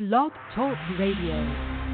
Blog Talk Radio.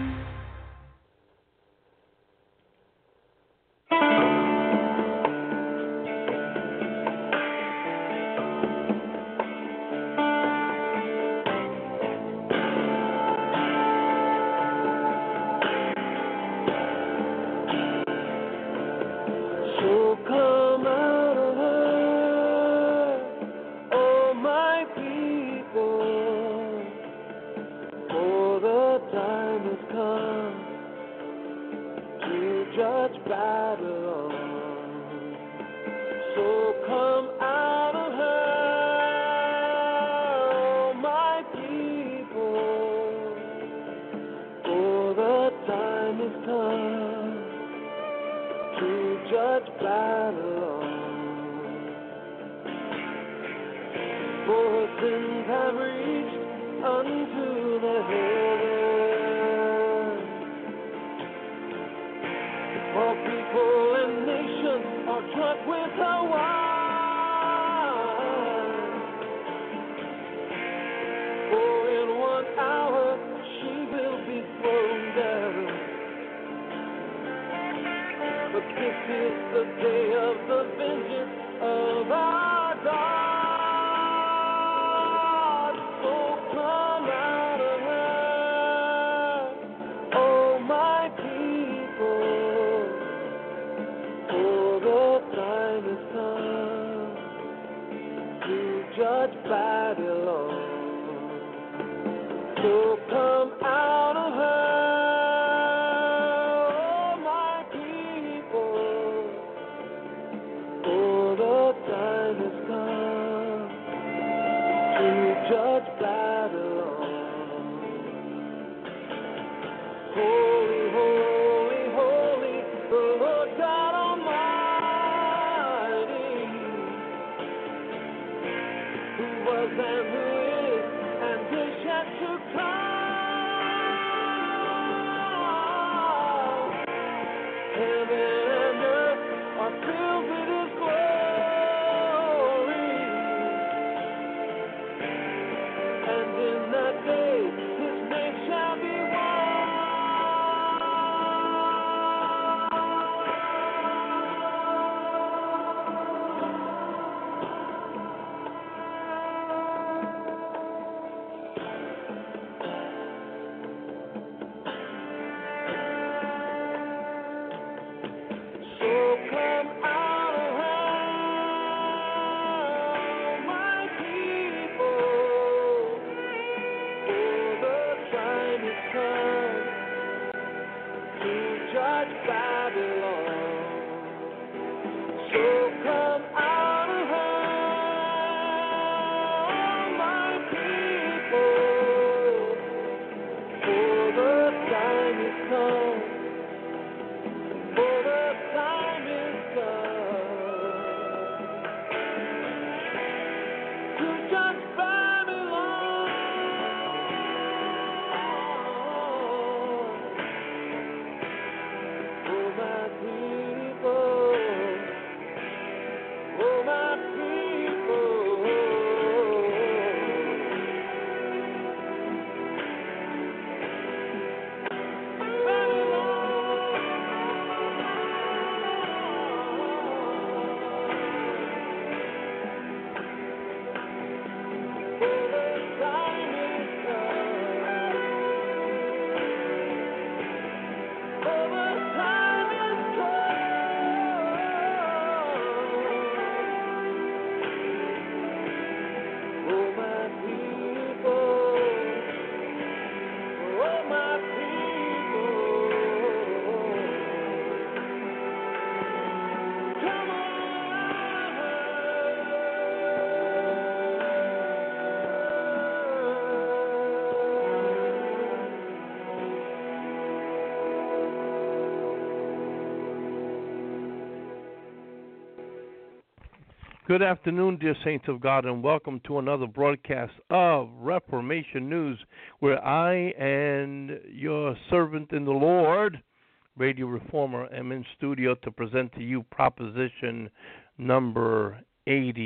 Good afternoon, dear saints of God, and welcome to another broadcast of Reformation News, where I and your servant in the Lord, Radio Reformer, am in studio to present to you proposition number 81.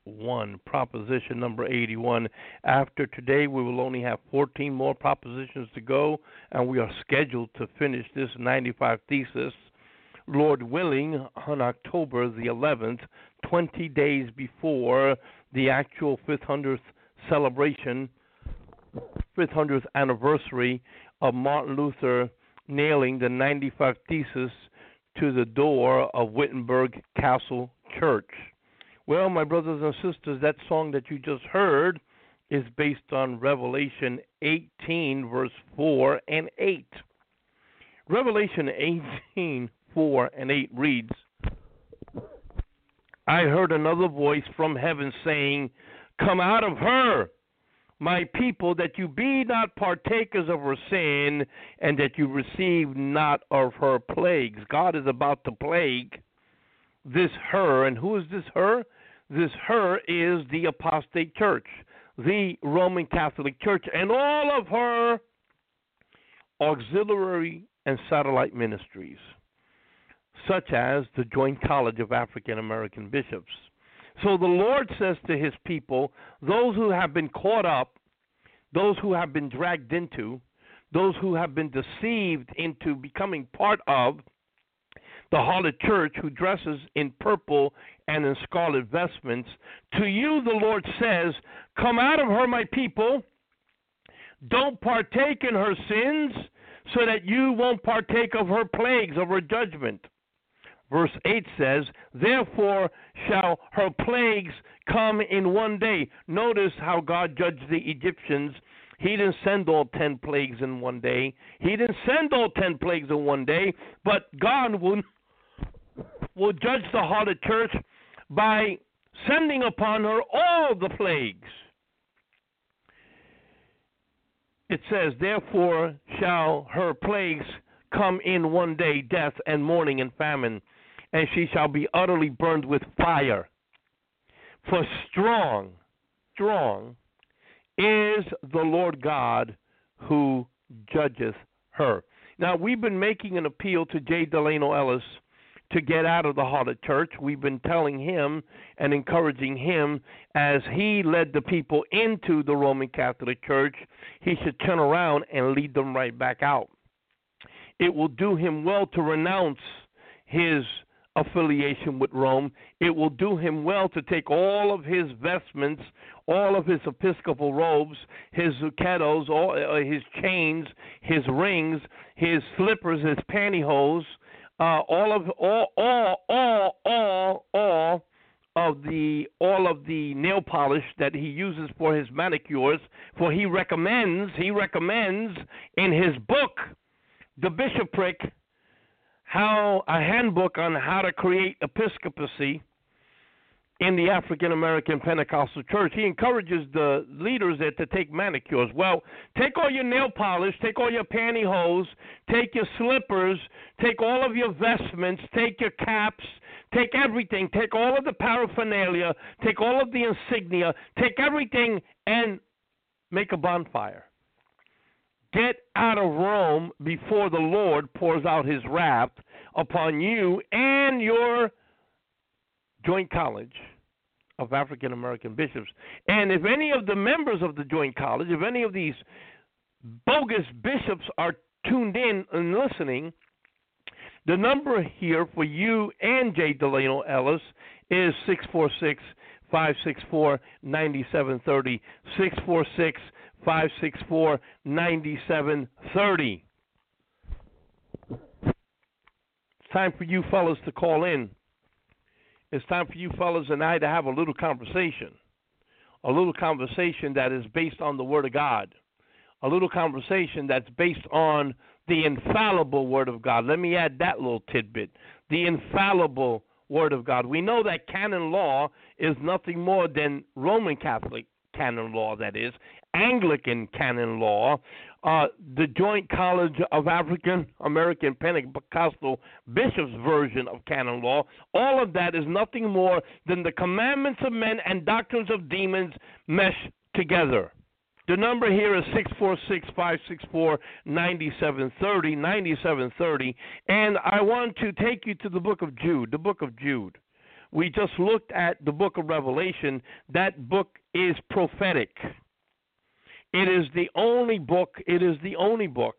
81. Proposition number 81. After today, we will only have 14 more propositions to go, and we are scheduled to finish this 95 thesis, Lord willing, on October the 11th, 20 days before the actual 500th celebration, 500th anniversary of Martin Luther nailing the 95 thesis to the door of Wittenberg Castle Church. Well, my brothers and sisters, that song that you just heard is based on Revelation 18, verse 4 and 8. Revelation 18, 4 and 8 reads, I heard another voice from heaven saying, Come out of her, my people, that you be not partakers of her sin, and that you receive not of her plagues. God is about to plague this her. And who is this her? This her is the apostate church, the Roman Catholic Church, and all of her auxiliary and satellite ministries, such as the Joint College of African American Bishops. So the Lord says to his people, those who have been caught up, those who have been dragged into, those who have been deceived into becoming part of the harlot church who dresses in purple and in scarlet vestments, to you the Lord says, come out of her, my people. Don't partake in her sins so that you won't partake of her plagues, of her judgment. Verse 8 says, therefore shall her plagues come in one day. Notice how God judged the Egyptians. He didn't send all 10 plagues in one day. He didn't send all 10 plagues in one day, but God will judge the harlot church by sending upon her all the plagues. It says, therefore shall her plagues come in one day, death and mourning and famine, and she shall be utterly burned with fire. For strong is the Lord God who judgeth her. Now, we've been making an appeal to J. Delano Ellis to get out of the harlot church. We've been telling him and encouraging him as he led the people into the Roman Catholic Church, he should turn around and lead them right back out. It will do him well to renounce his affiliation with Rome. It will do him well to take all of his vestments, all of his episcopal robes, his zucchettos, all his chains, his rings, his slippers, his pantyhose, all of the nail polish that he uses for his manicures. For he recommends in his book, The Bishopric, a handbook on how to create episcopacy in the African American Pentecostal Church. He encourages the leaders there to take manicures. Well, take all your nail polish, take all your pantyhose, take your slippers, take all of your vestments, take your caps, take everything, take all of the paraphernalia, take all of the insignia, take everything and make a bonfire. Get out of Rome before the Lord pours out his wrath upon you and your Joint College of African American Bishops. And if any of the members of the Joint College, if any of these bogus bishops are tuned in and listening, the number here for you and J. Delano Ellis is 646-564-9730. 646-564-9730. It's time for you fellas to call in. It's time for you fellas and I to have a little conversation that is based on the Word of God, a little conversation that's based on the infallible Word of God. Let me add that little tidbit, the infallible Word of God. We know that canon law is nothing more than Roman Catholic canon law, that is, Anglican canon law, the Joint College of African American Pentecostal Bishops version of canon law. All of that is nothing more than the commandments of men and doctrines of demons meshed together. The number here is 646-564-9730, and I want to take you to the book of Jude. we just looked at the book of Revelation. That book is prophetic. It is the only book. It is the only book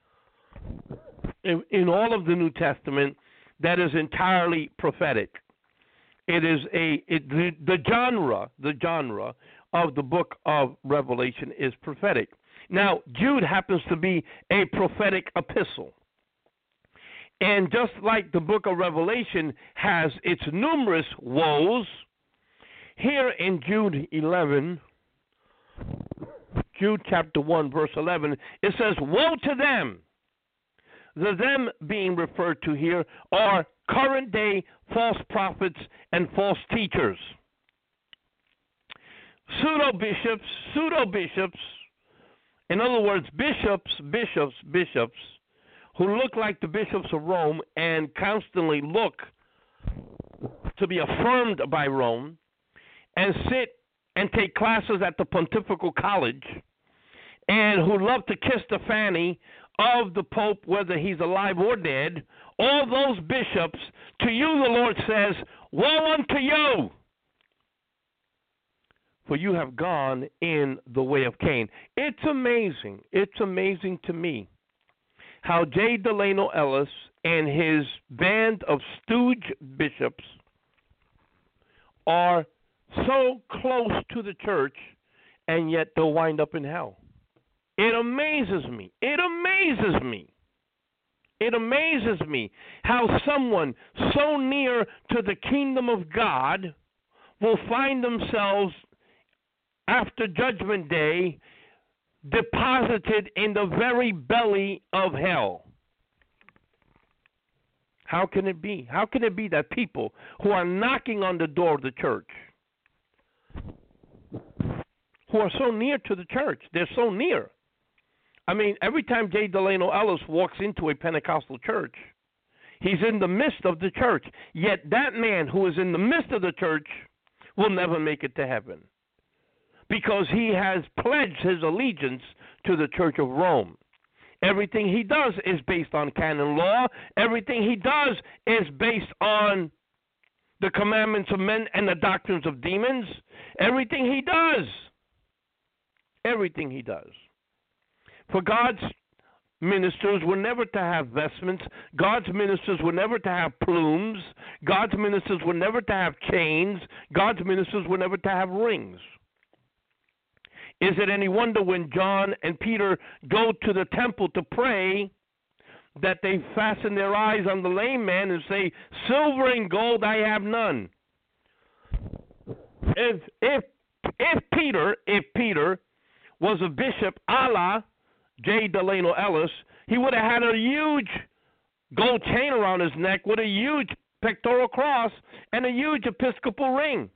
in all of the New Testament that is entirely prophetic. It is the genre of the book of Revelation is prophetic. Now, Jude happens to be a prophetic epistle. And just like the book of Revelation has its numerous woes, here in Jude chapter 1, verse 11, it says, "Woe to them." The them being referred to here are current day false prophets and false teachers. Pseudo-bishops, in other words, bishops, who look like the bishops of Rome and constantly look to be affirmed by Rome, and sit and take classes at the Pontifical College, and who love to kiss the fanny of the Pope, whether he's alive or dead, all those bishops, to you the Lord says, woe unto you, for you have gone in the way of Cain. It's amazing to me how J. Delano Ellis and his band of stooge bishops are so close to the church, and yet they'll wind up in hell. It amazes me. It amazes me how someone so near to the kingdom of God will find themselves after Judgment Day deposited in the very belly of hell. How can it be? How can it be that people who are knocking on the door of the church, who are so near to the church, they're so near. I mean, every time J. Delano Ellis walks into a Pentecostal church, he's in the midst of the church. Yet that man who is in the midst of the church will never make it to heaven, because he has pledged his allegiance to the Church of Rome. Everything he does is based on canon law. Everything he does is based on the commandments of men and the doctrines of demons. Everything he does. For God's ministers were never to have vestments. God's ministers were never to have plumes. God's ministers were never to have chains. God's ministers were never to have rings. Is it any wonder when John and Peter go to the temple to pray that they fasten their eyes on the lame man and say, silver and gold I have none? If Peter was a bishop a la J. Delano Ellis, he would have had a huge gold chain around his neck with a huge pectoral cross and a huge Episcopal ring.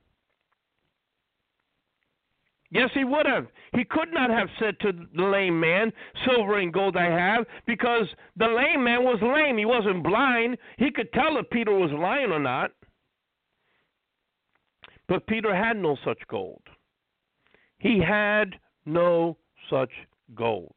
Yes, he would have. He could not have said to the lame man, silver and gold I have, because the lame man was lame. He wasn't blind. He could tell if Peter was lying or not. But Peter had no such gold. He had no such gold.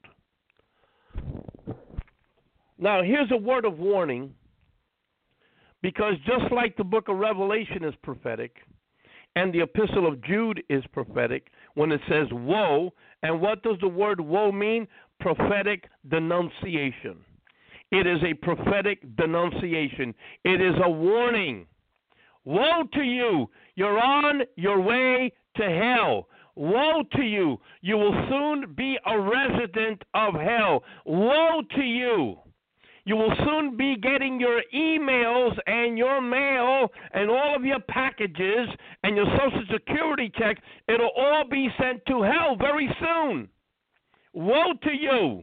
Now, here's a word of warning, because just like the book of Revelation is prophetic, and the epistle of Jude is prophetic, when it says woe, and what does the word woe mean? Prophetic denunciation. It is a prophetic denunciation. It is a warning. Woe to you! You're on your way to hell. Woe to you! You will soon be a resident of hell. Woe to you! You will soon be getting your emails and your mail and all of your packages and your Social Security check. It'll all be sent to hell very soon. Woe to you!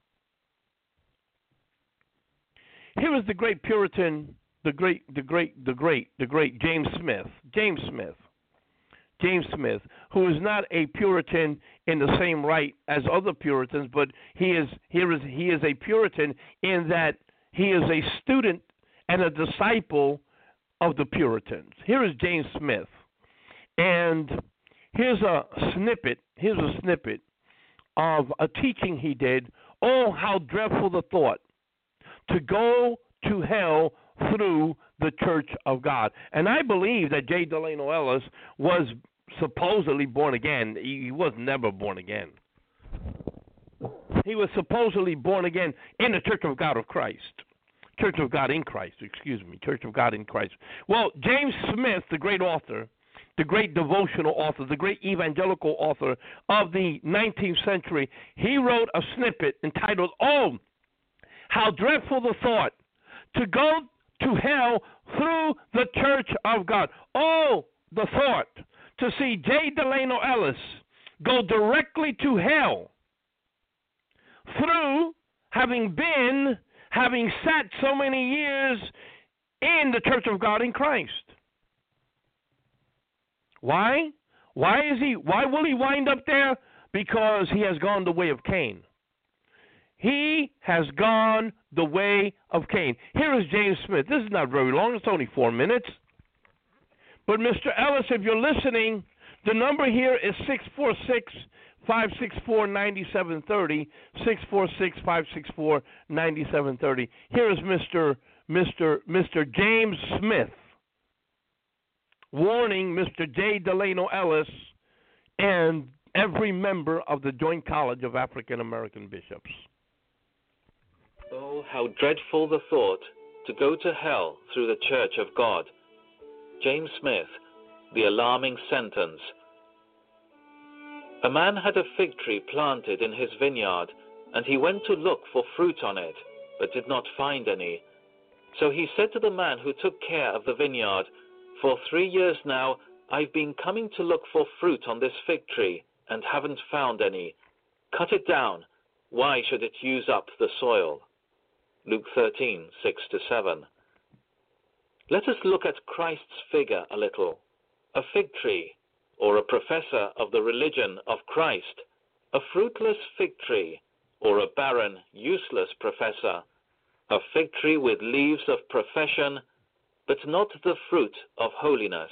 Here is the great Puritan, the great James Smith. James Smith, who is not a Puritan in the same right as other Puritans, but he is a Puritan in that he is a student and a disciple of the Puritans. Here is James Smith, and here's a snippet of a teaching he did. Oh, how dreadful the thought, to go to hell through the Church of God. And I believe that J. Delano Ellis was supposedly born again. He was never born again. He was supposedly born again in the Church of God of Christ. Church of God in Christ, Church of God in Christ. Well, James Smith, the great author, the great devotional author, the great evangelical author of the 19th century, he wrote a snippet entitled, "Oh, how dreadful the thought to go to hell through the Church of God." Oh, the thought to see J. Delano Ellis go directly to hell through having sat so many years in the Church of God in Christ. Why? Why will he wind up there? Because he has gone the way of Cain. He has gone the way of Cain. Here is James Smith. This is not very long. It's only 4 minutes. But Mr. Ellis, if you're listening, the number here is 646-564-9730, 646-564-9730. Here is Mr. James Smith warning Mr. J. Delano Ellis and every member of the Joint College of African American Bishops. Oh, how dreadful the thought to go to hell through the Church of God. James Smith, The Alarming Sentence. A man had a fig tree planted in his vineyard, and he went to look for fruit on it, but did not find any. So he said to the man who took care of the vineyard, "For 3 years now I've been coming to look for fruit on this fig tree, and haven't found any. Cut it down. Why should it use up the soil?" Luke 13, 6-7. Let us look at Christ's figure a little. A fig tree, or a professor of the religion of Christ, a fruitless fig tree, or a barren, useless professor, a fig tree with leaves of profession, but not the fruit of holiness.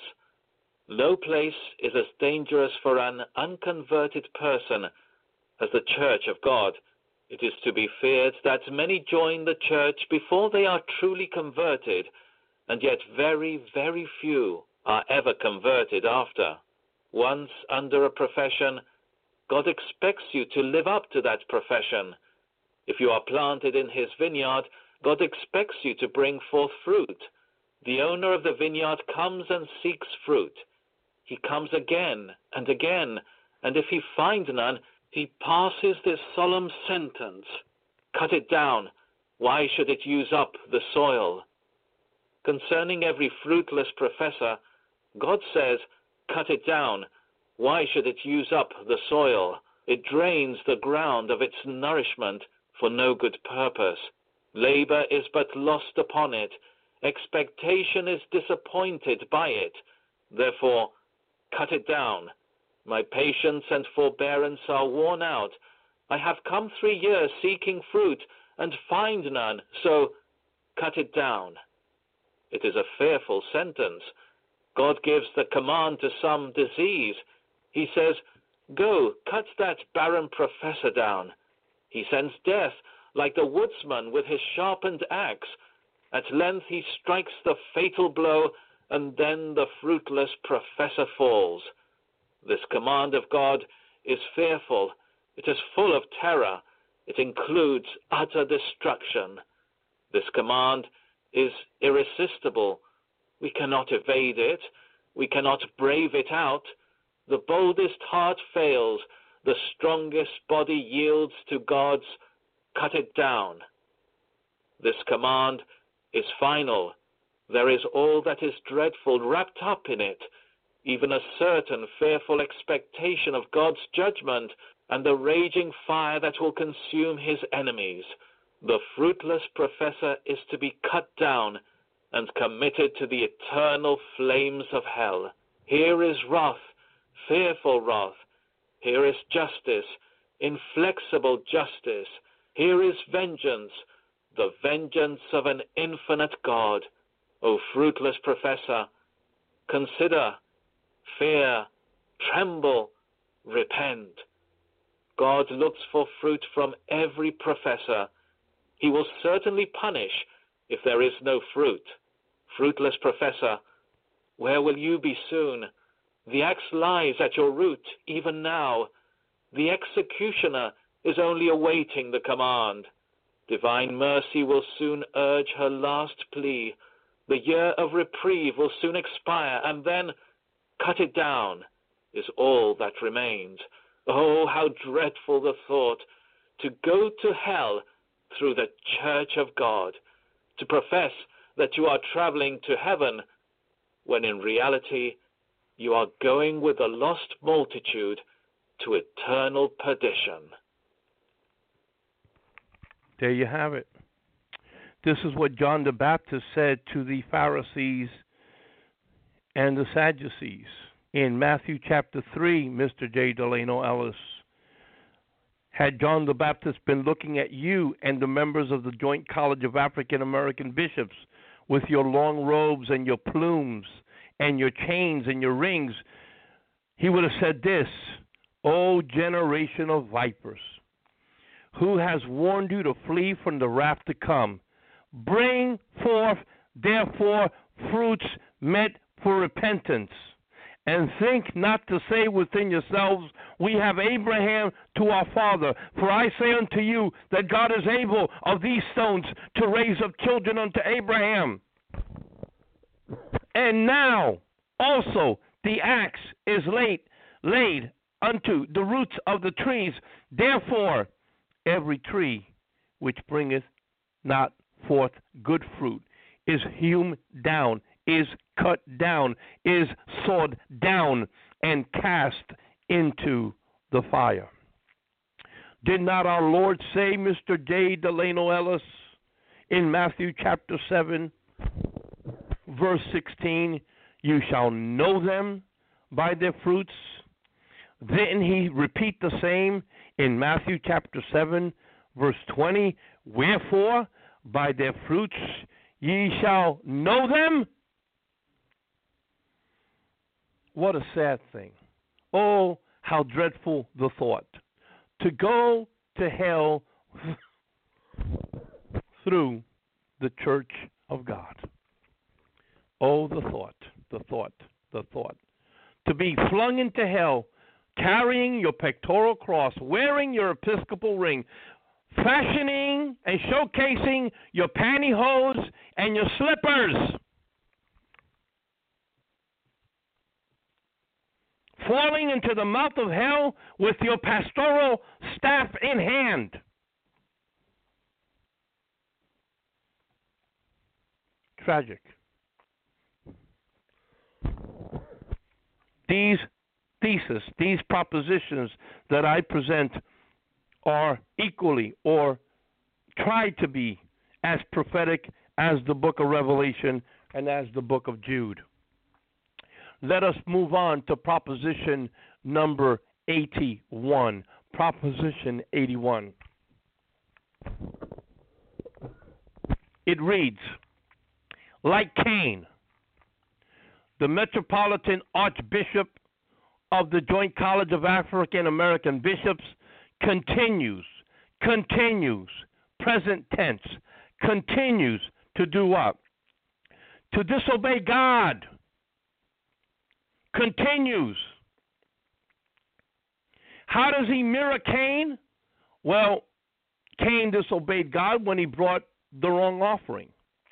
No place is as dangerous for an unconverted person as the Church of God. It is to be feared that many join the Church before they are truly converted, and yet very, very few are ever converted after. Once under a profession, God expects you to live up to that profession. If you are planted in his vineyard, God expects you to bring forth fruit. The owner of the vineyard comes and seeks fruit. He comes again and again, and if he find none, he passes this solemn sentence, "Cut it down. Why should it use up the soil?" Concerning every fruitless professor, God says, "Cut it down. Why should it use up the soil? It drains the ground of its nourishment for no good purpose. Labor is but lost upon it. Expectation is disappointed by it. Therefore, cut it down. My patience and forbearance are worn out. I have come 3 years seeking fruit and find none, so cut it down." It is a fearful sentence. God gives the command to some disease. He says, "Go, cut that barren professor down." He sends death like the woodsman with his sharpened axe. At length he strikes the fatal blow, and then the fruitless professor falls. This command of God is fearful. It is full of terror. It includes utter destruction. This command is irresistible. We cannot evade it. We cannot brave it out. The boldest heart fails. The strongest body yields to God's "cut it down." This command is final. There is all that is dreadful wrapped up in it, even a certain fearful expectation of God's judgment and the raging fire that will consume his enemies. The fruitless professor is to be cut down and committed to the eternal flames of hell. Here is wrath, fearful wrath. Here is justice, inflexible justice. Here is vengeance, the vengeance of an infinite God. O fruitless professor, consider, fear, tremble, repent. God looks for fruit from every professor. He will certainly punish if there is no fruit. Fruitless professor, where will you be soon? The axe lies at your root even now. The executioner is only awaiting the command. Divine mercy will soon urge her last plea. The year of reprieve will soon expire, and then cut it down is all that remains. Oh, how dreadful the thought, to go to hell through the church of God, to profess that you are traveling to heaven, when in reality you are going with the lost multitude to eternal perdition. There you have it. This is what John the Baptist said to the Pharisees and the Sadducees in Matthew chapter 3, Mr. J. Delano Ellis. Had John the Baptist been looking at you and the members of the Joint College of African American Bishops with your long robes and your plumes and your chains and your rings, he would have said this: O generation of vipers, who has warned you to flee from the wrath to come? Bring forth, therefore, fruits meet for repentance, and think not to say within yourselves, we have Abraham to our father. For I say unto you that God is able of these stones to raise up children unto Abraham. And now also the axe is laid unto the roots of the trees. Therefore every tree which bringeth not forth good fruit is hewn down, is cut down, is sawed down, and cast into the fire. Did not our Lord say, Mr. J. Delano Ellis, in Matthew chapter 7, verse 16, you shall know them by their fruits? Didn't he repeat the same in Matthew chapter 7, verse 20? Wherefore, by their fruits ye shall know them? What a sad thing. Oh, how dreadful the thought. To go to hell through the church of God. Oh, the thought, the thought, the thought. To be flung into hell, carrying your pectoral cross, wearing your Episcopal ring, fashioning and showcasing your pantyhose and your slippers, falling into the mouth of hell with your pastoral staff in hand. Tragic. These theses, these propositions that I present are equally or try to be as prophetic as the book of Revelation and as the book of Jude. Let us move on to proposition number 81. Proposition 81. It reads, like Cain, the Metropolitan Archbishop of the Joint College of African American Bishops continues, present tense, continues to do what? To disobey God. Continues. How does he mirror Cain? Well, Cain disobeyed God when he brought the wrong offering.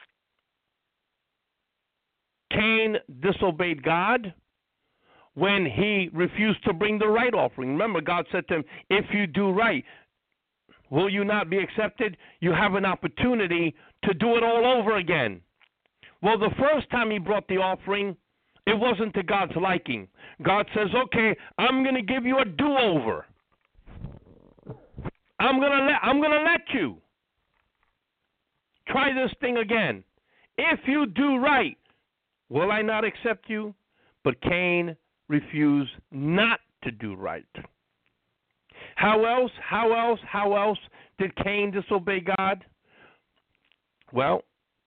Cain disobeyed God when he refused to bring the right offering. Remember, God said to him, if you do right, will you not be accepted? You have an opportunity to do it all over again. Well, the first time he brought the offering, it wasn't to God's liking. God says, okay, I'm going to give you a do-over. I'm going to let you try this thing again. If you do right, will I not accept you? But Cain refused not to do right. How else did Cain disobey God? Well,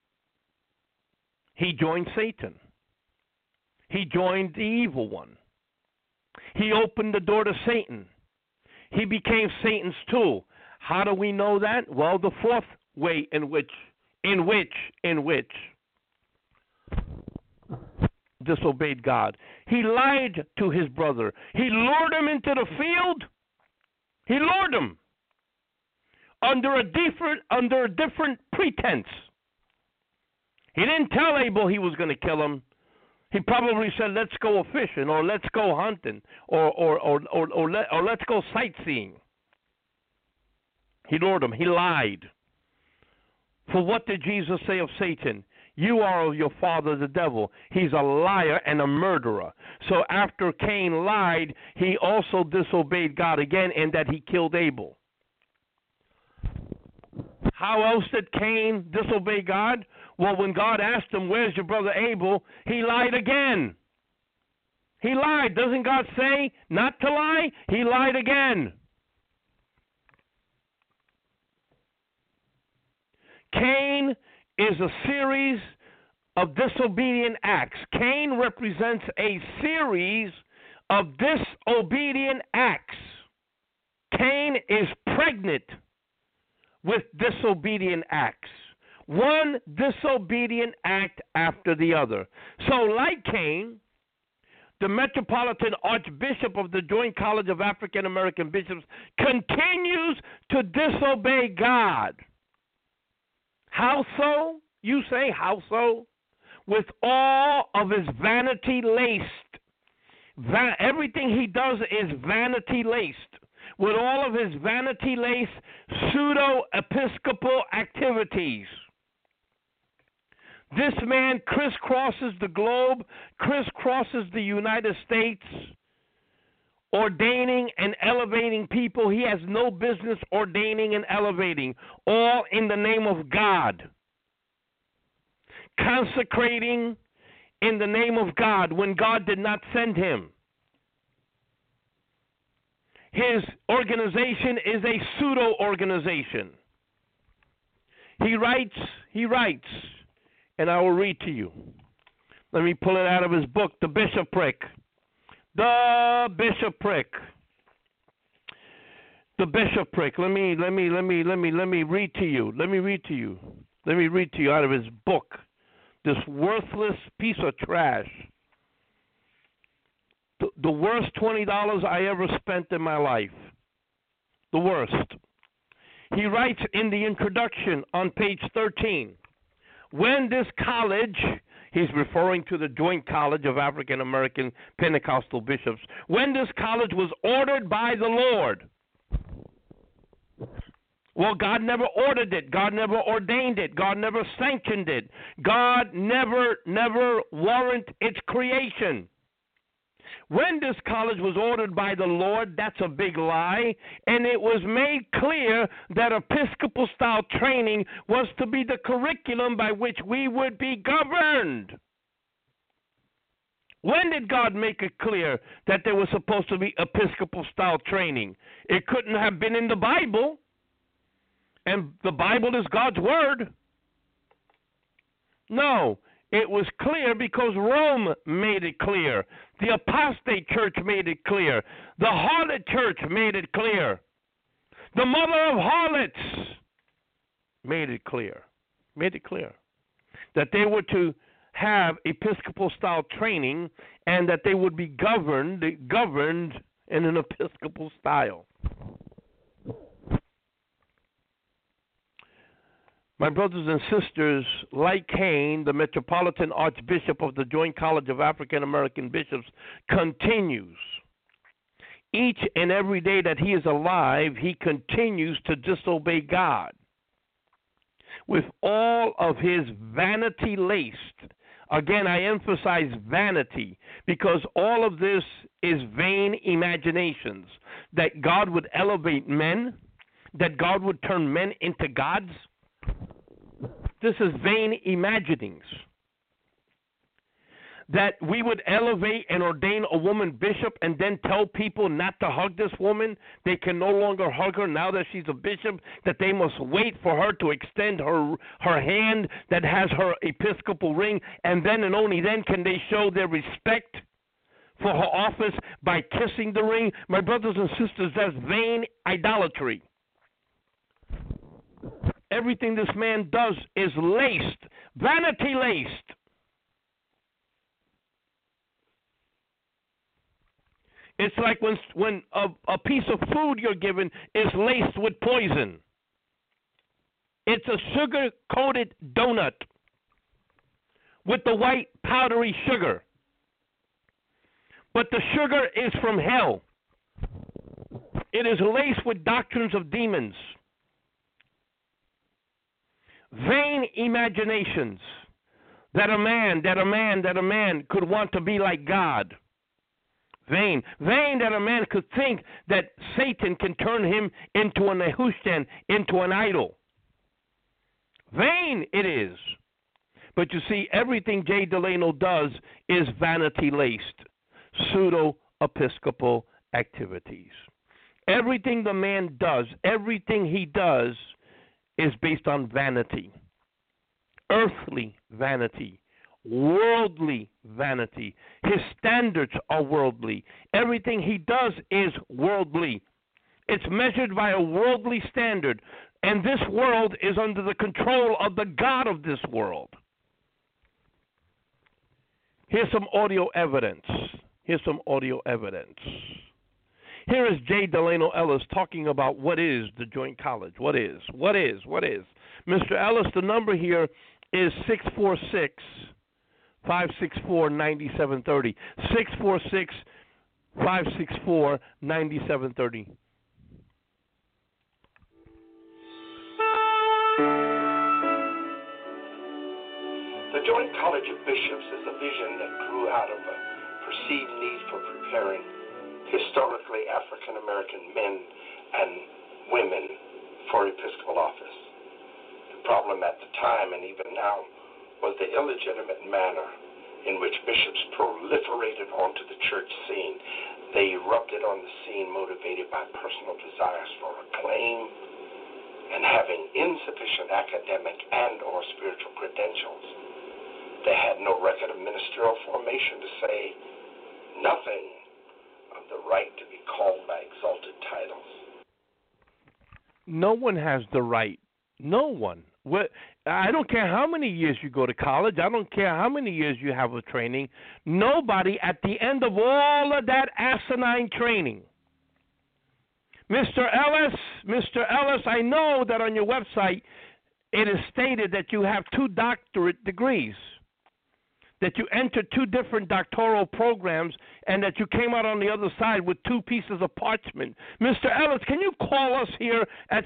he joined Satan. He joined the evil one. He opened the door to Satan. He became Satan's tool. How do we know that? Well, the fourth way in which disobeyed God. He lied to his brother. He lured him into the field. He lured him under a different pretense. He didn't tell Abel he was going to kill him. He probably said, "Let's go fishing," or "Let's go hunting," or "Let's go sightseeing." He lured him. He lied. For what did Jesus say of Satan? You are of your father the devil. He's a liar and a murderer. So after Cain lied, he also disobeyed God again in that he killed Abel. How else did Cain disobey God? Well, when God asked him, "Where's your brother Abel?" he lied again. He lied. Doesn't God say not to lie? He lied again. Cain is a series of disobedient acts. Cain represents a series of disobedient acts. Cain is pregnant with disobedient acts. One disobedient act after the other. So like Cain, the Metropolitan Archbishop of the Joint College of African American Bishops continues to disobey God. How so? You say, how so? With all of his vanity laced. Everything he does is vanity laced. With all of his vanity laced pseudo-episcopal activities. This man crisscrosses the globe, crisscrosses the United States, ordaining and elevating people he has no business ordaining and elevating, all in the name of God. Consecrating in the name of God when God did not send him. His organization is a pseudo-organization. He writes, and I will read to you. Let me pull it out of his book, The Bishopric. The Bishopric. The Bishopric. Let me read to you. Let me read to you out of his book. This worthless piece of trash. The worst $20 I ever spent in my life. The worst. He writes in the introduction on page 13, when this college, he's referring to the Joint College of African American Pentecostal Bishops, when this college was ordered by the Lord. Well, God never ordered it. God never ordained it. God never sanctioned it. God never warranted its creation. When this college was ordered by the Lord, that's a big lie, and it was made clear that Episcopal-style training was to be the curriculum by which we would be governed. When did God make it clear that there was supposed to be Episcopal-style training? It couldn't have been in the Bible, and the Bible is God's Word. No. It was clear because Rome made it clear. The apostate church made it clear. The harlot church made it clear. The mother of harlots made it clear. That they were to have Episcopal-style training and that they would be governed in an Episcopal style. My brothers and sisters, like Cain, the Metropolitan Archbishop of the Joint College of African American Bishops continues. Each and every day that he is alive, he continues to disobey God. With all of his vanity laced, again I emphasize vanity, because all of this is vain imaginations, that God would elevate men, that God would turn men into gods. This is vain imaginings. That we would elevate and ordain a woman bishop and then tell people not to hug this woman. They can no longer hug her now that she's a bishop, that they must wait for her to extend her hand that has her episcopal ring, and then and only then can they show their respect for her office by kissing the ring. My brothers and sisters, that's vain idolatry. Everything this man does is laced, vanity laced. It's like when a piece of food you're given is laced with poison. It's a sugar-coated donut with the white powdery sugar. But the sugar is from hell. It is laced with doctrines of demons, vain imaginations that a man could want to be like God. Vain that a man could think that Satan can turn him into a Nehushtan, into an idol. Vain it is. But you see, everything Jay Delano does is vanity-laced, pseudo-episcopal activities. Everything the man does, everything he does is based on vanity. Earthly vanity. Worldly vanity. His standards are worldly. Everything he does is worldly. It's measured by a worldly standard. And this world is under the control of the God of this world. Here's some audio evidence. Here is Jay Delano Ellis talking about what is the Joint College. What is? Mr. Ellis, the number here is 646-564-9730. 646-564-9730. The Joint College of Bishops is a vision that grew out of a perceived need for preparing historically African American men and women for episcopal office. The problem at the time, and even now, was the illegitimate manner in which bishops proliferated onto the church scene. They erupted on the scene motivated by personal desires for acclaim and having insufficient academic and or spiritual credentials. They had no record of ministerial formation to say nothing of the right to be called by exalted titles. No one has the right. No one. I don't care how many years you go to college. I don't care how many years you have of training. Nobody at the end of all of that asinine training. Mr. Ellis, I know that on your website it is stated that you have 2 doctorate degrees, that you entered 2 different doctoral programs, and that you came out on the other side with 2 pieces of parchment. Mr. Ellis, can you call us here at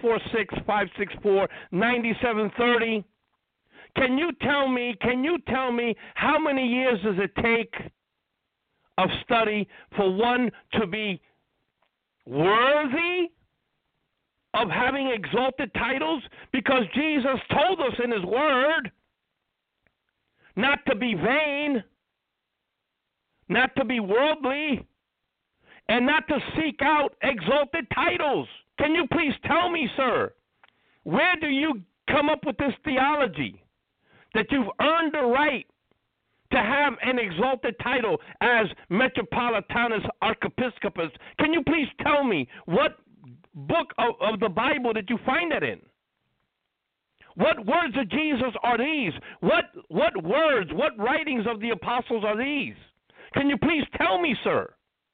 646-564-9730? Can you tell me how many years does it take of study for one to be worthy of having exalted titles? Because Jesus told us in his word not to be vain, not to be worldly, and not to seek out exalted titles. Can you please tell me, sir, where do you come up with this theology that you've earned the right to have an exalted title as Metropolitanus Archiepiscopus? Can you please tell me what book of the Bible did you find that in? What words of Jesus are these? What words, what writings of the apostles are these? Can you please tell me, sir?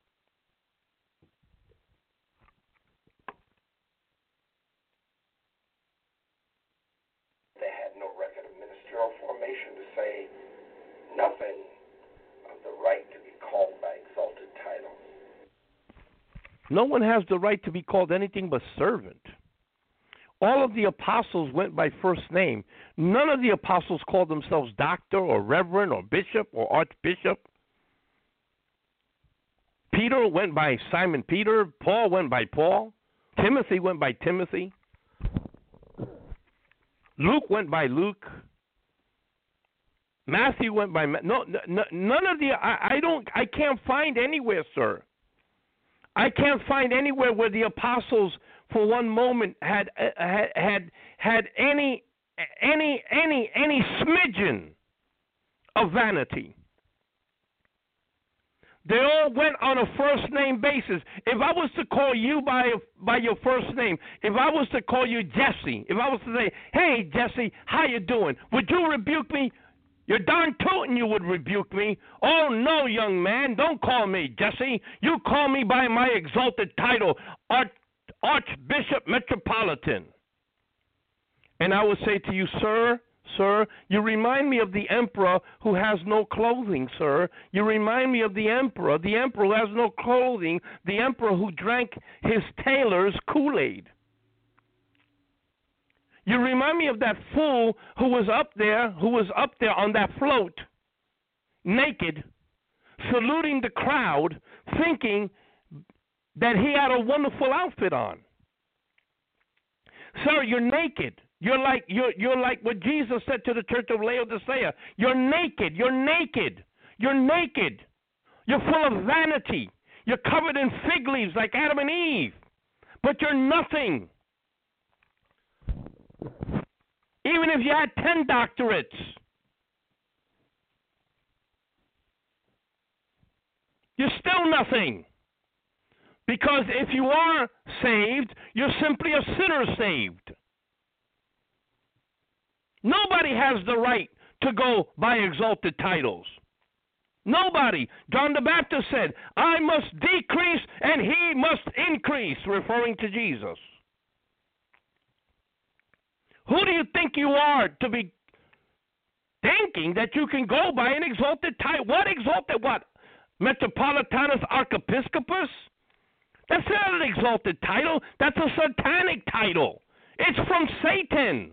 They had no record of ministerial formation to say nothing of the right to be called by exalted titles. No one has the right to be called anything but servant. All of the apostles went by first name. None of the apostles called themselves doctor or reverend or bishop or archbishop. Peter went by Simon Peter. Paul went by Paul. Timothy went by Timothy. Luke went by Luke. Matthew went by none of the I can't find anywhere, sir. I can't find anywhere where the apostles for one moment had any smidgen of vanity. They all went on a first name basis. If I was to call you by your first name, if I was to call you Jesse, if I was to say, "Hey Jesse, how you doing?" Would you rebuke me? You're darn tootin' you would rebuke me. Oh, no, young man, don't call me Jesse. You call me by my exalted title, Archbishop Metropolitan. And I would say to you, sir, you remind me of the emperor who has no clothing, sir. You remind me of the emperor who has no clothing, the emperor who drank his tailor's Kool-Aid. You remind me of that fool who was up there on that float, naked, saluting the crowd, thinking that he had a wonderful outfit on. Sir, you're naked. You're like what Jesus said to the church of Laodicea. You're naked. You're naked. You're naked. You're full of vanity. You're covered in fig leaves like Adam and Eve. But you're nothing. Even if you had 10 doctorates. You're still nothing. Because if you are saved, you're simply a sinner saved. Nobody has the right to go by exalted titles. Nobody. John the Baptist said, I must decrease and he must increase, referring to Jesus. Who do you think you are to be thinking that you can go by an exalted title? What exalted what? Metropolitanus Archiepiscopus? That's not an exalted title. That's a satanic title. It's from Satan.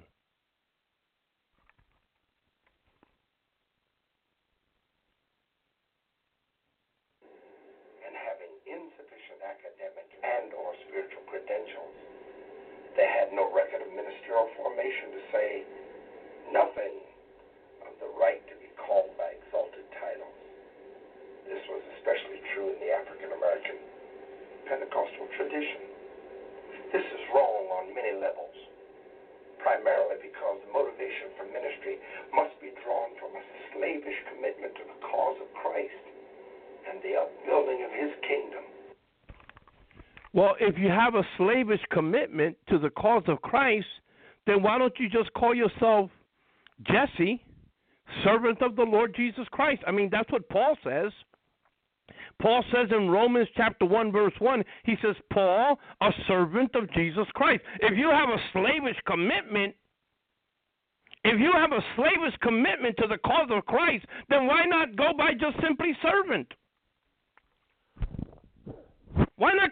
And having insufficient academic and or spiritual credentials, they had no record of ministerial formation to say nothing of the right to be called by exalted titles. This was especially true in the African American Pentecostal tradition. This is wrong on many levels, primarily because the motivation for ministry must be drawn from a slavish commitment to the cause of Christ and the upbuilding of his kingdom. Well, if you have a slavish commitment to the cause of Christ, then why don't you just call yourself Jesse, servant of the Lord Jesus Christ? I mean, that's what Paul says. Paul says in Romans chapter 1, verse 1, he says, Paul, a servant of Jesus Christ. If you have a slavish commitment, to the cause of Christ, then why not go by just simply servant? Why not?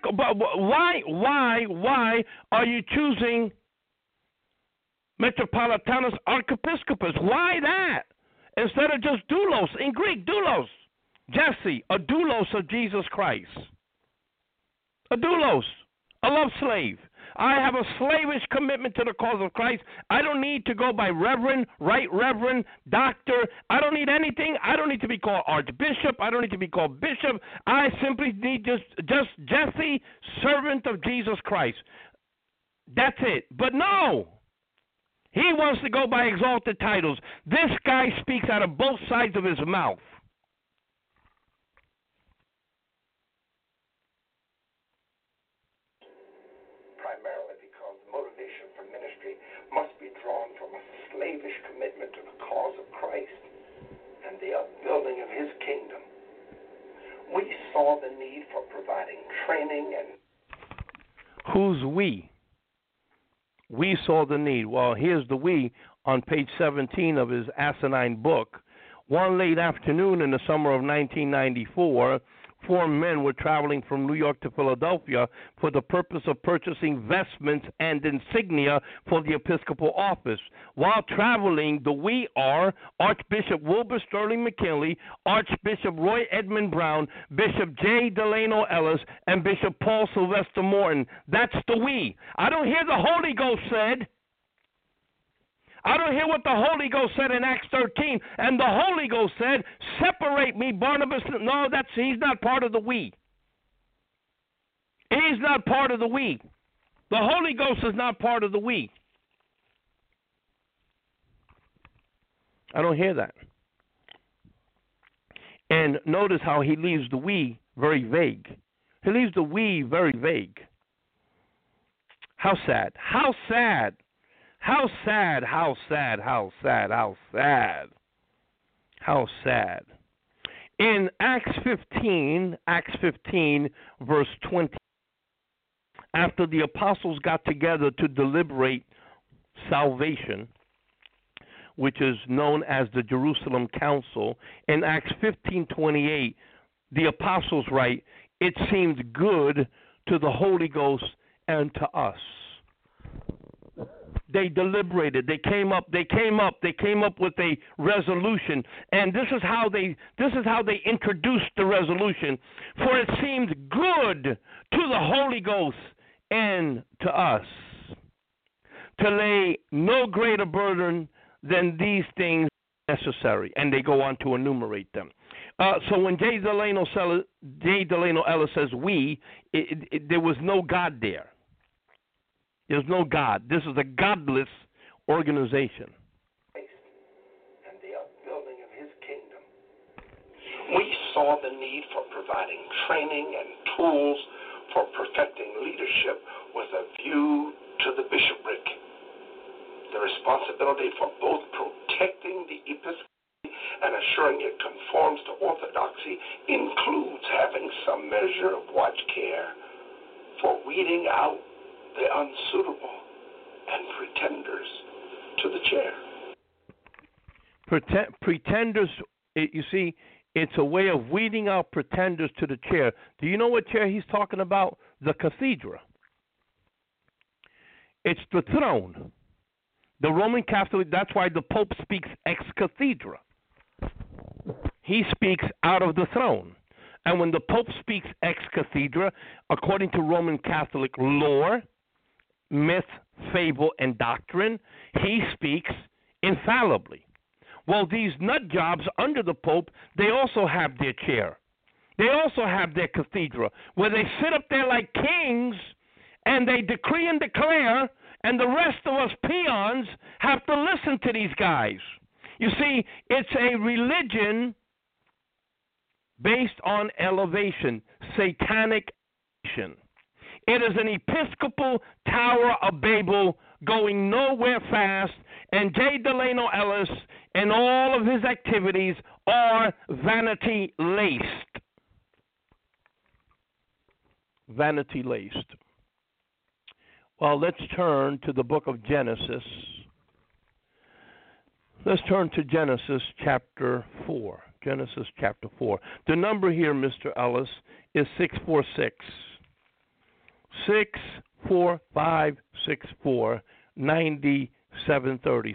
Why are you choosing Metropolitanus Archiepiscopus? Why that? Instead of just doulos, in Greek, doulos. Jesse, a doulos of Jesus Christ. A doulos, a love slave. I have a slavish commitment to the cause of Christ. I don't need to go by reverend, right reverend, doctor. I don't need anything. I don't need to be called archbishop. I don't need to be called bishop. I simply need just Jesse, servant of Jesus Christ. That's it. But no. He wants to go by exalted titles. This guy speaks out of both sides of his mouth. Primarily because the motivation for ministry must be drawn from a slavish commitment to the cause of Christ and the upbuilding of his kingdom. We saw the need for providing training and... Who's we? We saw the need. Well, here's the we on page 17 of his asinine book. One late afternoon in the summer of 1994, 4 men were traveling from New York to Philadelphia for the purpose of purchasing vestments and insignia for the Episcopal office. While traveling, the we are Archbishop Wilbur Sterling McKinley, Archbishop Roy Edmund Brown, Bishop J. Delano Ellis, and Bishop Paul Sylvester Morton. That's the we. I don't hear the Holy Ghost said. I don't hear what the Holy Ghost said in Acts 13. And the Holy Ghost said, separate me, Barnabas. No, he's not part of the we. He's not part of the we. The Holy Ghost is not part of the we. I don't hear that. And notice how he leaves the we very vague. He leaves the we very vague. How sad. How sad. How sad, how sad, how sad, how sad. How sad. In Acts 15, verse 20, after the apostles got together to deliberate salvation, which is known as the Jerusalem Council, in Acts 15:28, the apostles write, "It seemed good to the Holy Ghost and to us." They deliberated. They came up with a resolution, and this is how they introduced the resolution. For it seemed good to the Holy Ghost and to us to lay no greater burden than these things necessary, and they go on to enumerate them. So when J. Delano Ellis says "we," there was no God there. There's no God. This is a godless organization. And the upbuilding of his kingdom. We saw the need for providing training and tools for perfecting leadership with a view to the bishopric. The responsibility for both protecting the episcopacy and assuring it conforms to orthodoxy includes having some measure of watch care for weeding out the unsuitable and pretenders to the chair. Pretenders, you see, it's a way of weeding out pretenders to the chair. Do you know what chair he's talking about? The cathedra. It's the throne. The Roman Catholic, that's why the Pope speaks ex cathedra. He speaks out of the throne. And when the Pope speaks ex cathedra, according to Roman Catholic lore, myth, fable, and doctrine, he speaks infallibly. Well, these nut jobs under the Pope, they also have their chair. They also have their cathedra, where they sit up there like kings, and they decree and declare, and the rest of us peons have to listen to these guys. You see, it's a religion based on elevation, satanic elevation. It is an Episcopal Tower of Babel going nowhere fast, and J. Delano Ellis and all of his activities are vanity-laced. Vanity-laced. Well, let's turn to the book of Genesis. Let's turn to Genesis chapter 4. Genesis chapter 4. The number here, Mr. Ellis, is 646. 64564-9730.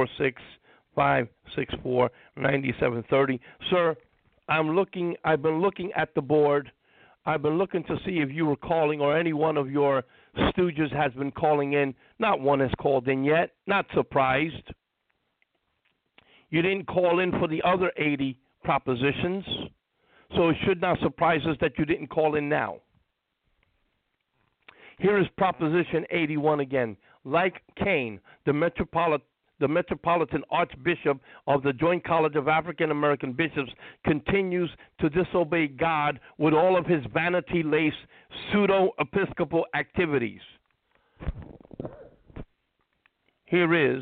646-564-9730. Sir, I've been looking at the board. I've been looking to see if you were calling or any one of your stooges has been calling in. Not one has called in yet. Not surprised. You didn't call in for the other 80 propositions, so it should not surprise us that you didn't call in now. Here is Proposition 81 again. Like Cain, the Metropolitan Archbishop of the Joint College of African American Bishops continues to disobey God with all of his vanity-laced pseudo-episcopal activities. Here is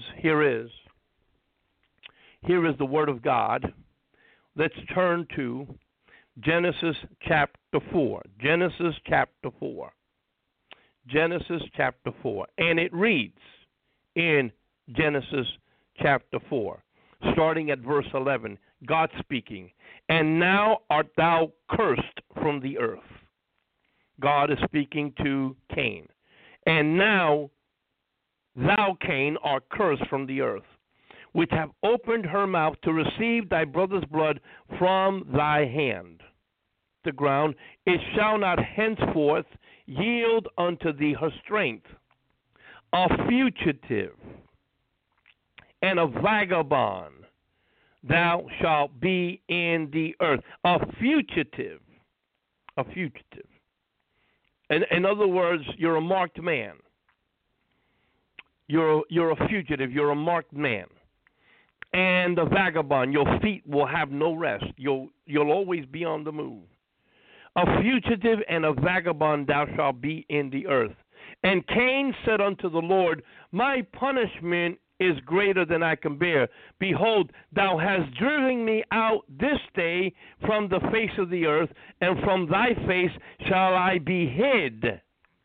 the Word of God. Let's turn to Genesis chapter 4. Genesis chapter 4. Genesis chapter 4. And it reads in Genesis chapter 4, starting at verse 11, God speaking, "And now art thou cursed from the earth." God is speaking to Cain. "And now thou, Cain, art cursed from the earth, which have opened her mouth to receive thy brother's blood from thy hand. The ground, it shall not henceforth yield unto thee her strength. A fugitive and a vagabond thou shalt be in the earth." A fugitive. A fugitive. In other words, you're a marked man. You're a fugitive. You're a marked man. And a vagabond. Your feet will have no rest. You'll always be on the move. A fugitive and a vagabond thou shalt be in the earth. And Cain said unto the Lord, My punishment is greater than I can bear. Behold, thou hast driven me out this day from the face of the earth, and from thy face shall I be hid.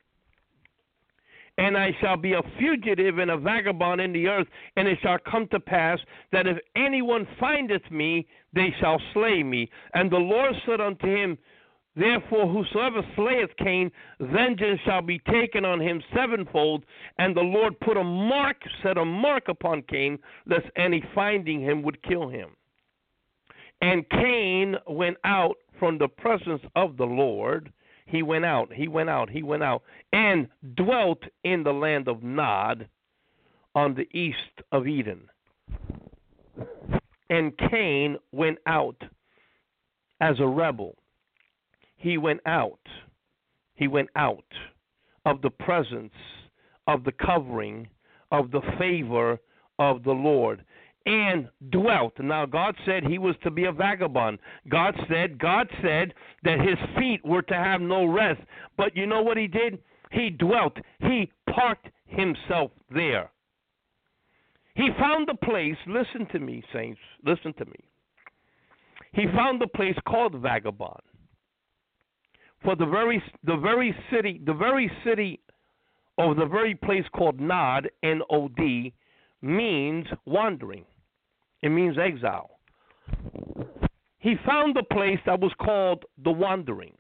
And I shall be a fugitive and a vagabond in the earth, and it shall come to pass that if anyone findeth me, they shall slay me. And the Lord said unto him, Therefore whosoever slayeth Cain, vengeance shall be taken on him sevenfold. And the Lord set a mark upon Cain, lest any finding him would kill him. And Cain went out from the presence of the Lord. He went out, and dwelt in the land of Nod on the east of Eden. And Cain went out as a rebel. He went out of the presence, of the covering, of the favor of the Lord, and dwelt. Now, God said he was to be a vagabond. God said that his feet were to have no rest. But you know what he did? He dwelt. He parked himself there. He found a place, listen to me, saints, listen to me. He found a place called Vagabond. For the very city, or the very place called Nod, N-O-D, means wandering. It means exile. He found a place that was called the Wandering.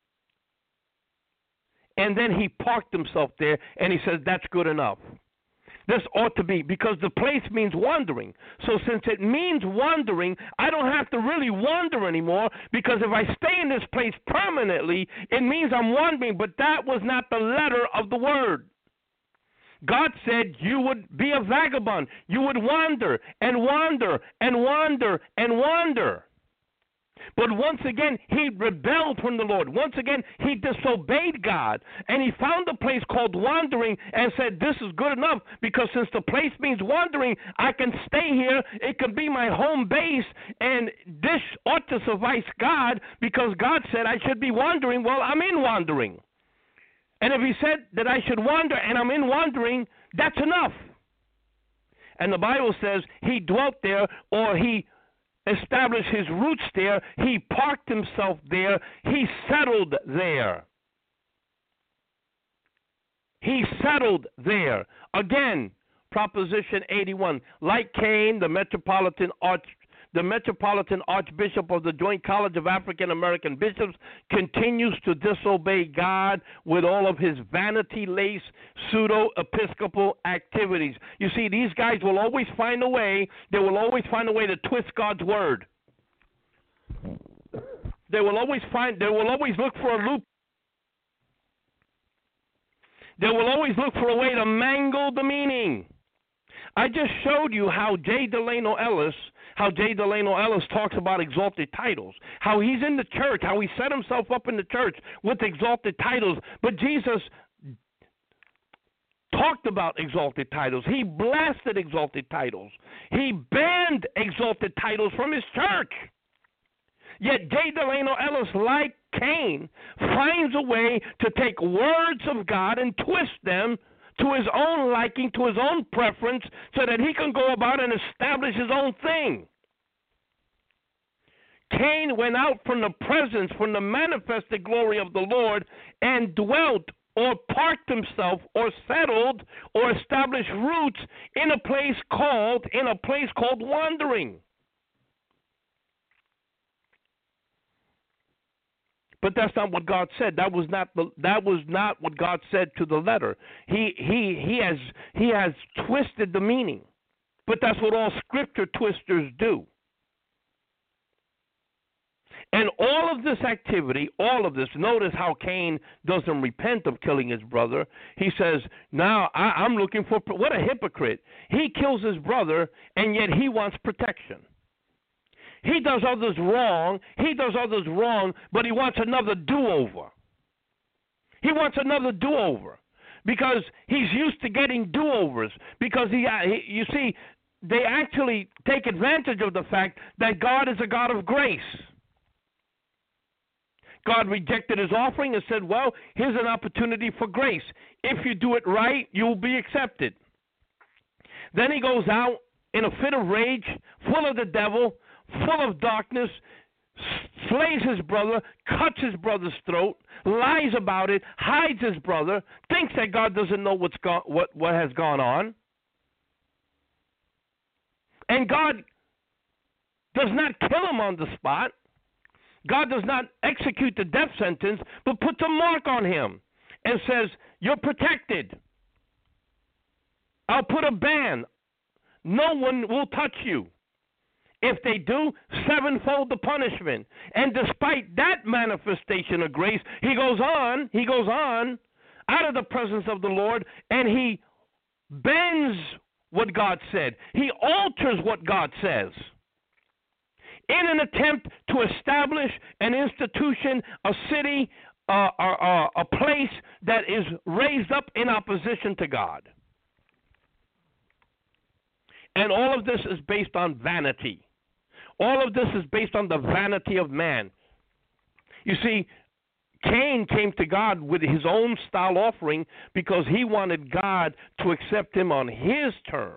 And then he parked himself there, and he said, that's good enough. This ought to be, because the place means wandering. So since it means wandering, I don't have to really wander anymore, because if I stay in this place permanently, it means I'm wandering. But that was not the letter of the word. God said you would be a vagabond. You would wander and wander and wander and wander. But once again, he rebelled from the Lord. Once again, he disobeyed God. And he found a place called wandering and said, this is good enough, because since the place means wandering, I can stay here. It can be my home base. And this ought to suffice God, because God said I should be wandering. Well, I'm in wandering. And if he said that I should wander and I'm in wandering, that's enough. And the Bible says he dwelt there, or he established his roots there. He parked himself there. He settled there. He settled there. Again, Proposition 81. Like Cain, the Metropolitan Archbishop of the Joint College of African American Bishops continues to disobey God with all of his vanity-laced pseudo-episcopal activities. You see, these guys will always find a way. They will always find a way to twist God's word. They will always look for a loop. They will always look for a way to mangle the meaning. I just showed you how J. Delano Ellis talks about exalted titles, how he's in the church, how he set himself up in the church with exalted titles. But Jesus talked about exalted titles. He blasted exalted titles. He banned exalted titles from his church. Yet J. Delano Ellis, like Cain, finds a way to take words of God and twist them to his own liking, to his own preference, so that he can go about and establish his own thing. Cain went out from the presence, from the manifested glory of the Lord, and dwelt or parked himself or settled or established roots in a place called wandering. But that's not what God said. That was not what God said to the letter. He has twisted the meaning. But that's what all scripture twisters do. And all of this activity, notice how Cain doesn't repent of killing his brother. He says, now I'm looking for, what a hypocrite. He kills his brother, and yet he wants protection. He does others wrong, but he wants another do-over. He wants another do-over because he's used to getting do-overs. Because you see, they actually take advantage of the fact that God is a God of grace. God rejected his offering and said, well, here's an opportunity for grace. If you do it right, you'll be accepted. Then he goes out in a fit of rage, full of the devil, full of darkness, slays his brother, cuts his brother's throat, lies about it, hides his brother, thinks that God doesn't know what has gone on. And God does not kill him on the spot. God does not execute the death sentence, but puts a mark on him and says, you're protected. I'll put a ban. No one will touch you. If they do, sevenfold the punishment. And despite that manifestation of grace, he goes on out of the presence of the Lord, and he bends what God said. He alters what God says in an attempt to establish an institution, a city, a place that is raised up in opposition to God. And all of this is based on vanity. All of this is based on the vanity of man. You see, Cain came to God with his own style offering because he wanted God to accept him on his terms.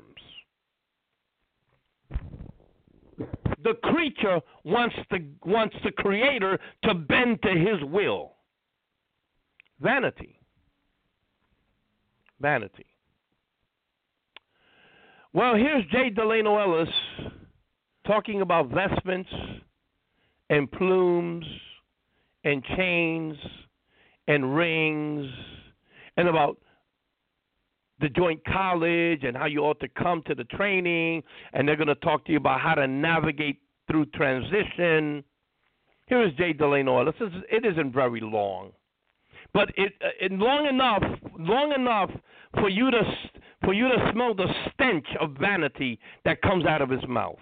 The creature wants the Creator to bend to his will. Vanity. Vanity. Well, here's J. Delano Ellis talking about vestments and plumes and chains and rings and about the Joint College and how you ought to come to the training, and they're going to talk to you about how to navigate through transition. Here is J. Delano Ellis. It isn't very long, but it long enough for you to smell the stench of vanity that comes out of his mouth.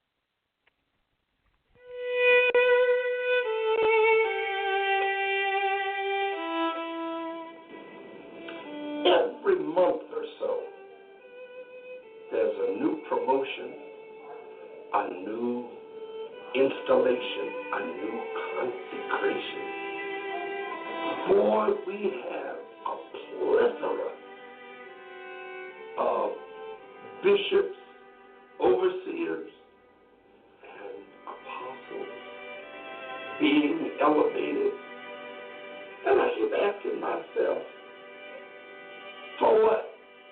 Every month or so, there's a new promotion, a new installation, a new consecration. Boy, we have a plethora of bishops, overseers, and apostles being elevated. And I keep asking myself, for what?